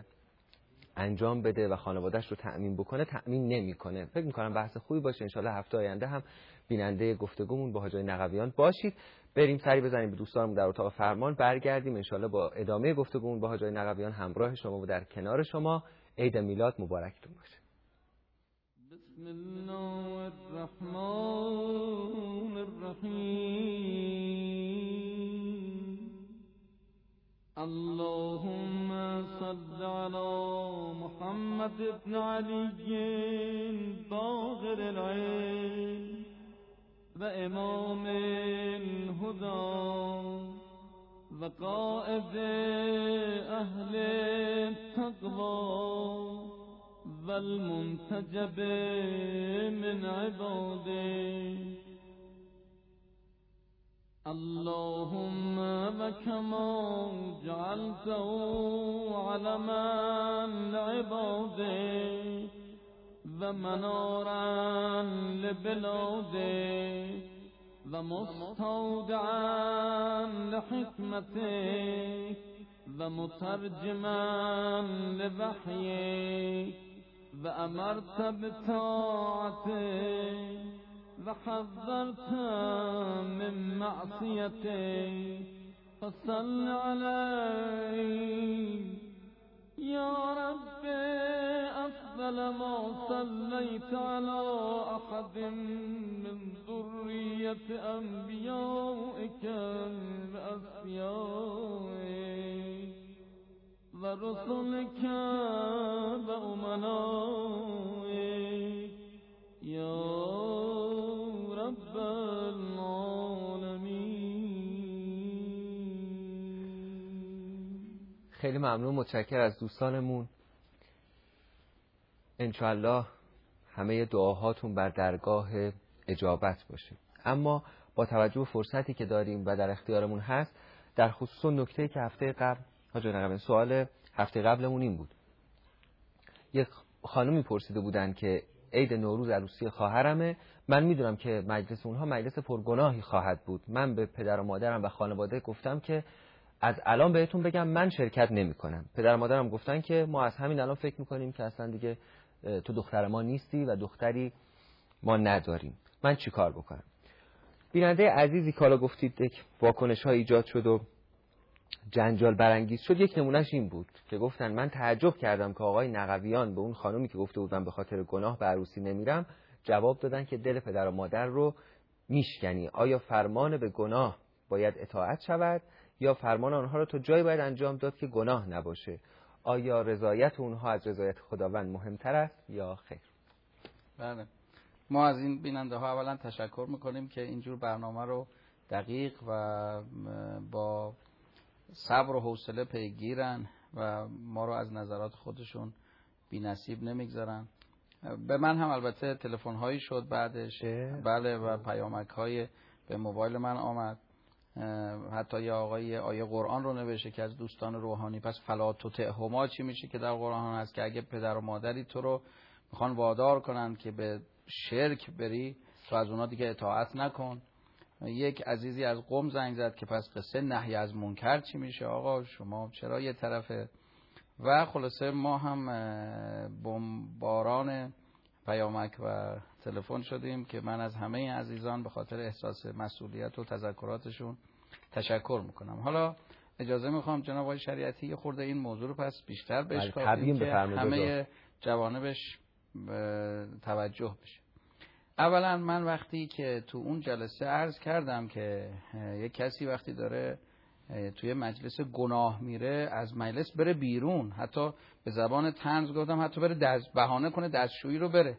انجام بده و خانوادهش رو تأمین بکنه، تأمین نمیکنه. فکر میکنم بحث خوبی باشه. انشالله هفته آینده هم بیننده گفتگومون با حاج نقویان باشید. بریم سری بزنیم به دوستانمون در اتاق فرمان، برگردیم انشالله با ادامه گفتگومون با حاج نقویان همراه شما و در کنار شما. عید میلاد مبارکتون باشه. بسم الله الرحمن الرحیم. اللهم صل على محمد ابن علی باقر العلم و امام الهدى و قائد اهل التقوى والمنتجب من عباده. اللهم وكما جعلته علما لعباده ومنارا لبلاده ومستودعا لحكمته ومترجما لوحيه وأمرت بطاعته وحذرت من معصيته فصل عليه يا رب أفضل ما صليت على أحد من ذرية أنبيائك وأصفيائك ورسلك وأمنائك يا رب العالمين. خیلی ممنون، متشکر از دوستانمون. انشاءالله همه دعاهاتون بر درگاه اجابت باشه. اما با توجه به فرصتی که داریم و در اختیارمون هست، در خصوص نکته‌ای که هفته قبل حاج نقویان، سوال هفته قبلمون این بود. یک خانومی پرسیده بودن که عید نوروز عروسی خواهرمه، من میدونم که مجلس اونها مجلس پرگناهی خواهد بود. من به پدر و مادرم و خانواده گفتم که از الان بهتون بگم من شرکت نمی کنم. پدر مادرم گفتن که ما از همین الان فکر میکنیم که اصلا دیگه تو دختر ما نیستی و دختری ما نداریم. من چی کار بکنم؟ بیننده عزیزی که حالا گفتید واکنش ها ایجاد شد و جنجال برانگیز شد، یک نمونهش این بود که گفتن من تعجب کردم که آقای نقویان به اون خانومی که گفته بودن به خاطر گناه به عروسی نمیرم جواب دادن که دل پدر و مادر رو میشکنی. آیا فرمان به گناه باید اطاعت شود یا فرمان آنها رو تو جایی باید انجام داد که گناه نباشه؟ آیا رضایت اونها از رضایت خداوند مهمتر است یا خیر؟ بله، ما از این بیننده ها اولا تشکر میکنیم که اینجور برنامه رو دقیق و با صبر و حوصله پیگیرن و ما رو از نظرات خودشون بی نصیب نمیگذارن. به من هم البته تلفن هایی شد بعدش، بله، و پیامک های به موبایل من آمد. حتی یه آقای آیه قرآن رو نوشته که از دوستان روحانی، پس فلا تطعهما چی میشه که در قرآن هست که اگه پدر و مادری تو رو میخوان وادار کنن که به شرک بری، تو از اونا دیگه اطاعت نکن. یک عزیزی از قم زنگ زد که پس قصه نهی از منکر چی میشه آقا، شما چرا یه طرفه؟ و خلاصه ما هم بمباران پیامک و تلفن شدیم که من از همه عزیزان به خاطر احساس مسئولیت و تذکراتشون تشکر میکنم. حالا اجازه میخوام جناب آقای شریعتی یه خورده این موضوع رو پس بیشتر بشکافیم که همه جوانبش توجه بشه. اولا من وقتی که تو اون جلسه عرض کردم که یک کسی وقتی داره توی مجلس گناه میره از مجلس بره بیرون، حتی به زبان طنز گفتم حتی بره دست بهانه کنه دستشویی رو بره.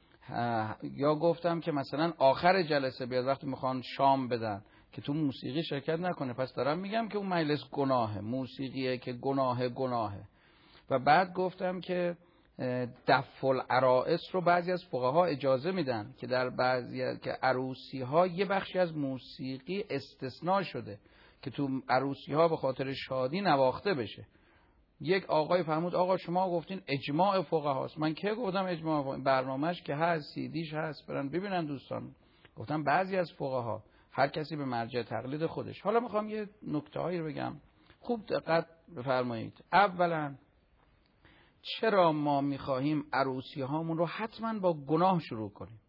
یا گفتم که مثلا آخر جلسه بیاد وقتی میخوان شام بدن که تو موسیقی شرکت نکنه. پس دارم میگم که اون مجلس گناهه، موسیقیه که گناه گناهه. و بعد گفتم که دف العرائس رو بعضی از فقها اجازه میدن که در بعضی که عروسی ها یه بخشی از موسیقی استثناء شده که تو عروسی ها به خاطر شادی نواخته بشه. یک آقای فرمود آقا شما گفتین اجماع فقهاست. من که گفتم اجماع؟ برنامه‌اش که هست، سیدیش هست، برن ببینن دوستان. گفتم بعضی از فقها، هر کسی به مرجع تقلید خودش. حالا میخوام یه نکته‌هایی رو بگم، خوب دقت بفرمایید. اولا چرا ما میخواهیم عروسی هامون رو حتما با گناه شروع کنیم؟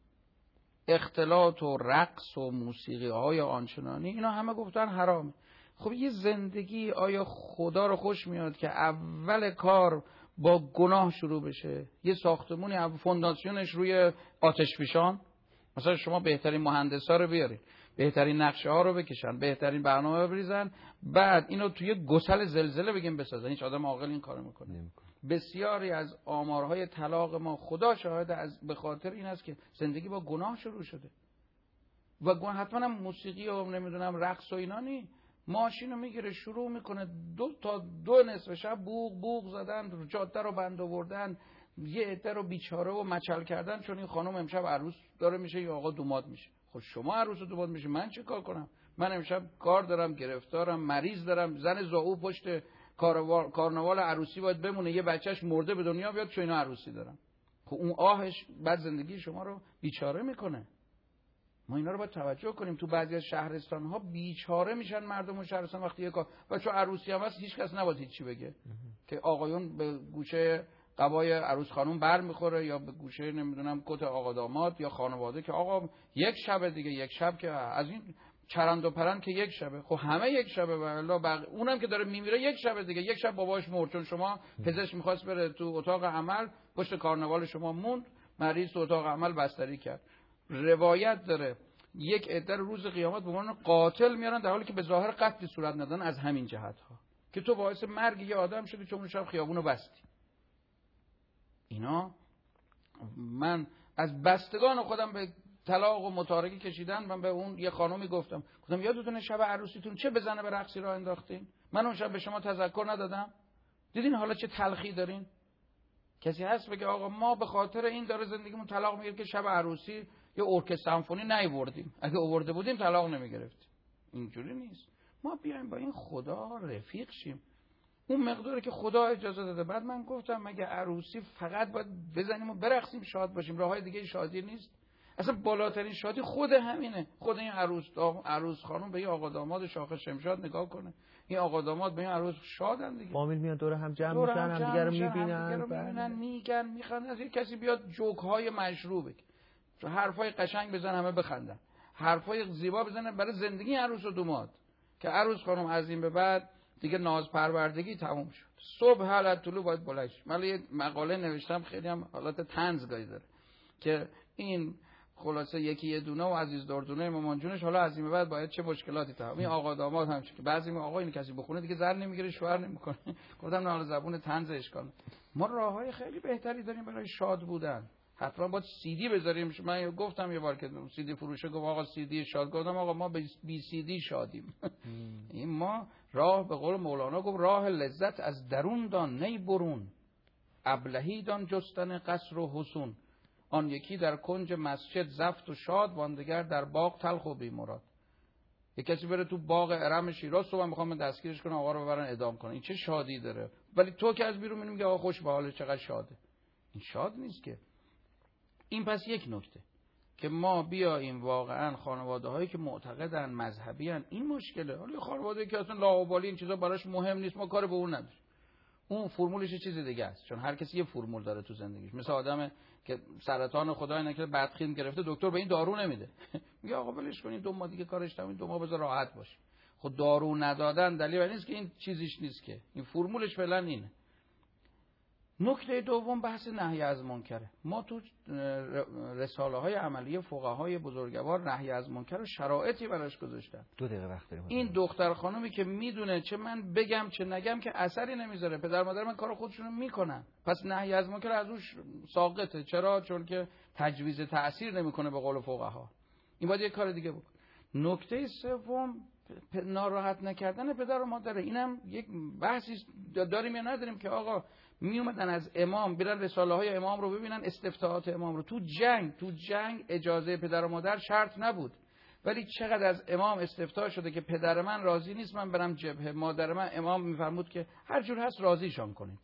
اختلاط و رقص و موسیقی های آنچنانی اینا همه گفتن حرامه. خب یه زندگی آیا خدا رو خوش میاد که اول کار با گناه شروع بشه؟ یه ساختمونی فونداسیونش روی آتش فشان؟ مثلا شما بهترین مهندسا رو بیارین، بهترین نقشه ها رو بکشن، بهترین برنامه رو بریزن، بعد اینو توی گسل زلزله بگیم بسازن. هیچ آدم عاقل این کارو میکنه؟ بسیاری از آمارهای طلاق ما خدا شاهد از به خاطر این است که زندگی با گناه شروع شده. و گناه حتما موسیقی و نمیدونم رقص و اینا نی. ماشینو میگیره شروع میکنه دو تا دو نصف شب بوق بوق زدن، جاده رو بند آوردن، یه عده رو بیچاره و مچل کردن چون این خانم امشب عروس داره میشه یا آقا دوماد میشه. خب شما عروس و دوماد میشه، من چه کار کنم؟ من امشب کار دارم، گرفتارم، مریض دارم، زن زاو پشت کارناوال عروسی باید بمونه، یه بچهش مرده به دنیا بیاد چون اینا عروسی دارم. خب اون آهش بعد زندگی شما رو بیچاره میکنه. ما اینا رو باید توجه کنیم. تو بعضی از شهرستان ها بیچاره میشن مردم اون شهرستان وقتی یک کار و چون عروسی هم هست هیچ کس نباید هیچی بگه که آقایون به گوشه قبای عروس خانم بر میخوره یا به گوشه نمیدونم کت آقا داماد یا خانواده که آقا یک شب دیگه، یک شب که از این چرند و پرند که یک شبه. خب همه یک شبه والله بق... اونم که داره میمیره یک شب دیگه، یک شب باباش مرد چون شما پزشک میخواست بره تو اتاق عمل پشت کارناوال شما موند، مریض تو اتاق عمل بستری کرد. روایت داره یک عده روز قیامت به عنوان قاتل میارن در حالی که به ظاهر قتل صورت ندادن از همین جهت ها که تو باعث مرگ یه آدم شدی چون اون شب خیابونو بستی. اینا من از بستگان خودم به طلاق و متارکه کشیدن، من به اون یه خانومی گفتم گفتم یادتونه شب عروسیتون چه بزنه به رقصی راه انداختین؟ من اون شب به شما تذکر ندادم؟ دیدین حالا چه تلخی دارین؟ کسی هست بگه آقا ما به خاطر این داره زندگیمون طلاق میگیره که شب عروسی یه ارکستر سمفونی نیوردیم، اگه آورده بودیم طلاق نمیگرفتیم؟ اینجوری نیست. ما بیایم با این خدا رفیق شیم، اون مقداری که خدا اجازه داده. بعد من گفتم مگه عروسی فقط باید بزنیم و برقصیم شاد باشیم؟ راههای دیگه شادی نیست؟ اصلا بالاترین شادی خود همینه. خود این عروس عروس خانم به این آقا داماد شاخ شمشاد نگاه کنه، این آقا داماد به این عروس شادن دیگه. فامیل میان دور هم جمع دور میشن، هم هم دیگه رو میبینن، میبینن میگن میخندن. از کسی بیاد جوک های مشروبه، حرفای قشنگ بزن همه بخندن، حرفای زیبا بزنن برای زندگی عروس و داماد، که عروس خانم از این به بعد دیگه ناز پروردگی تموم شد. صبح حالت طلوع باید بلند شد. من یه مقاله نوشتم خیلی هم حالت طنزگاهی داره که این خلاصه یکی یه دونه و عزیز دردونه مامان جونش حالا از این به بعد باید چه مشکلاتی تا این آقا داماد هم که بعضی می آقا این کسی بخونه دیگه زر نمیگیره شوهر نمیکنه. گفتم نه حالا زبون طنز اشکال. ما راههای خیلی بهتری داریم برای شاد بودن. حتما باید سی دی بذاریم. من گفتم یه بار که سی دی فروشه گفت آقا سی دی شاد، گفتم آقا ما بی سی دی شادیم. این ما راه به قول مولانا گفت راه لذت از درون دان نی برون، ابلهی دان جستن قصر و حصون. آن یکی در کنج مسجد زفت و شاد، واندگر در باغ تلخ و بی مراد. یک کسی بره تو باغ ارم شیراز صبح میخوام من دستگیرش کنم آقا رو ببرن اعدام کنن، این چه شادی داره؟ ولی تو که از بیرون میگی آقا خوش به حالش چقدر شاده. این شاد نیست که. این پس یک نکته که ما بیاییم واقعا خانواده هایی که معتقدن مذهبی ان این مشکله. حالا خانواده که اصلا لاابالی این چیزا براش مهم نیست، ما کار به اون نداریم. اون فرمولش یه چیز دیگه است، چون هر کسی یه فرمول داره تو زندگیش. مثل آدمه که سرطان خدای نکرده بدخیم گرفته، دکتر به این دارو نمیده. میگه آقا ولش کن این دو ماه دیگه کارش تموم، دو ماه بذار راحت باشه. خود دارو ندادن دلیل بر نیست که این چیزیش نیست که. این فرمولش فعلا اینه. نکته دوم بحث نهی از منکره. ما تو رساله های عملی فقهای بزرگوار نهی از منکر و شرایطی براش گذاشتن. دو دقیقه وقت داریم. این دختر خانومی که میدونه چه من بگم چه نگم که اثری نمیذاره، پدر مادر من کار خودشونو میکنن، پس نهی از منکر از اون ساقطه. چرا؟ چون که تجویز تأثیر نمیکنه به قول فقها. این باید یه کار دیگه بکن. نکته سوم ناراحت نکردن پدر و مادر. اینم یک بحثی داریم یا نداریم که آقا می اومدن از امام برن رساله های امام رو ببینن، استفتاحات امام رو. تو جنگ تو جنگ اجازه پدر و مادر شرط نبود، ولی چقدر از امام استفتاح شده که پدر من راضی نیست من برم جبهه، مادر من امام میفرمود که هر جور هست راضیشان کنید.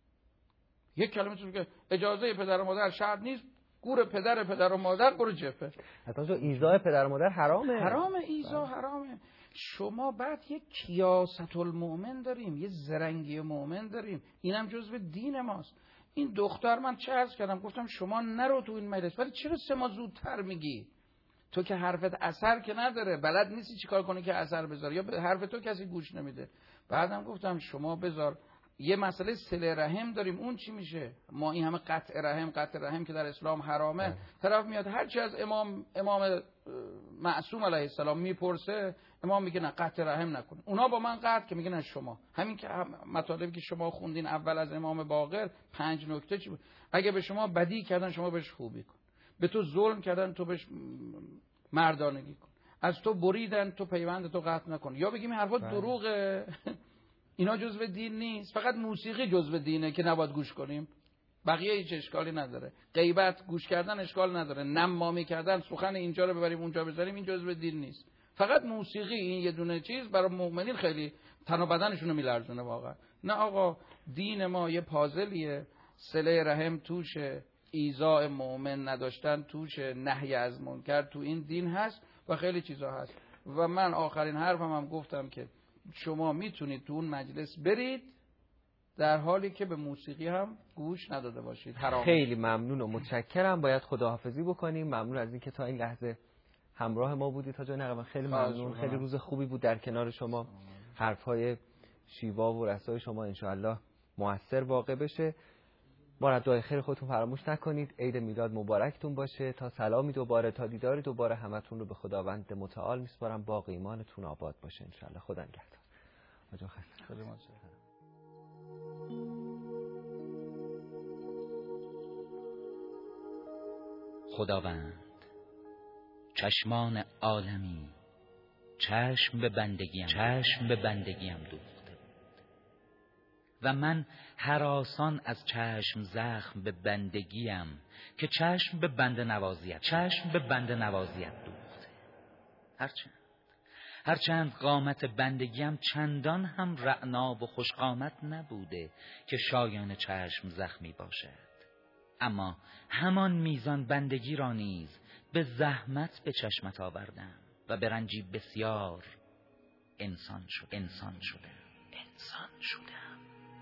یک کلمه تو که اجازه پدر و مادر شرط نیست، گور پدر پدر و مادر برو جبهه. حتی ایذای پدر و مادر حرامه. حرامه ایذا حرامه. شما بعد یک کیاست المؤمن داریم، یه زرنگی مؤمن داریم، اینم جزو دین ماست. این دختر من چه عرض کردم، گفتم شما نرو تو این مجلس، ولی چرا سه ماه زودتر میگی؟ تو که حرفت اثر که نداره، بلد نیستی چیکار کنی که اثر بذاره، یا به حرف تو کسی گوش نمیده. بعدم گفتم شما بذار یه مسئله صله رحم داریم، اون چی میشه؟ ما این همه قطع رحم قطع رحم که در اسلام حرامه، طرف میاد هر چی از امام امام معصوم علیه السلام میپرسه، امام میگه نه قطع رحم نکن. اونا با من قطع که میگن شما همین که مطالبی که شما خوندین اول از امام باقر پنج نکته چی بود؟ اگه به شما بدی کردن شما بهش خوبی کن، به تو ظلم کردن تو بهش مردانگی کن، از تو بریدن تو پیوند تو قطع نکن. یا بگیم این حرفا دروغه. اینا جزء دین نیست، فقط موسیقی جزء دینه که نباید گوش کنیم، بقیه هیچ اشکالی نداره. غیبت گوش کردن اشکال نداره، نمامی کردن سخن اینجا رو ببریم اونجا بذاریم این جزء دین نیست. فقط موسیقی این یه دونه چیز برای مؤمنین خیلی تن و بدنشون رو میلرزونه واقعا. نه آقا دین ما یه پازلیه، صله رحم توشه، ایذاء مؤمن نداشتن توشه، نهی از منکر تو این دین هست و خیلی چیزا هست. و من آخرین حرفم هم گفتم که شما میتونید تو اون مجلس برید در حالی که به موسیقی هم گوش نداده باشید. حرام. خیلی ممنون و متشکرم. باید خداحافظی بکنیم. ممنون از اینکه تا این لحظه همراه ما بودید تا جای نقمه. خیلی ممنون. خیلی روز خوبی بود در کنار شما. حرفهای شیوا و رسای شما انشاءالله مؤثر واقع بشه. بار دعای خیر خودتون فراموش نکنید. عید میلاد مبارکتون باشه. تا سلامی دوباره، تا دیداری دوباره همتون رو به خداوند متعال میسپارم. باقی ایمانتون آباد باشه انشاءالله. خدا نگهدار. آجا خسته. خیلی متشکرم. خداوند چشمان عالمی چشم به بندگیم چشم به بندگیم دوخته و من هراسان از چشم زخم به بندگیم که چشم به بنده نوازیت چشم به بنده نوازیت دوخته. هرچند هرچند قامت بندگیم چندان هم رعنا و خوشقامت نبوده که شایان چشم زخمی باشد، اما همان میزان بندگی را نیز به زحمت به چشمت آوردم و به رنجی بسیار انسان شد انسان شدم انسان شدم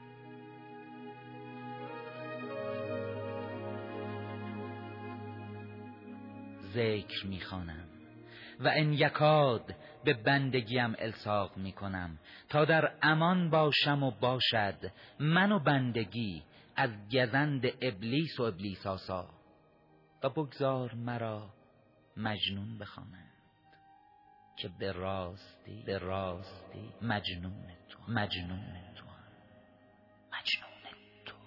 ذکر میخوانم و ان یکاد به بندگیم الساق میکنم تا در امان باشم و باشد من و بندگی از گزند ابلیس و ابلیس آسا و بگذار مرا مجنون بخوانند که به راستی به راستی مجنون تو مجنون تو مجنون تو.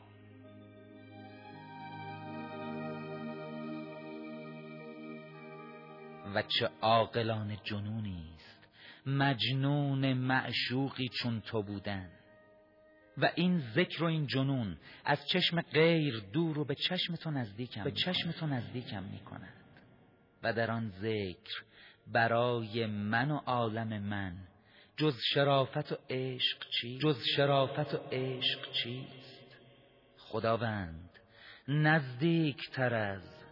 و چه عاقلانه جنونی است مجنون معشوقی چون تو بودن، و این ذکر و این جنون از چشم غیر دور و به چشم تو نزدیکم به چشم تو نزدیکم می‌کند و در آن ذکر برای من و عالم من جز شرافت و عشق چیست؟ جز شرافت و عشق چیست؟ خداوند نزدیک تر از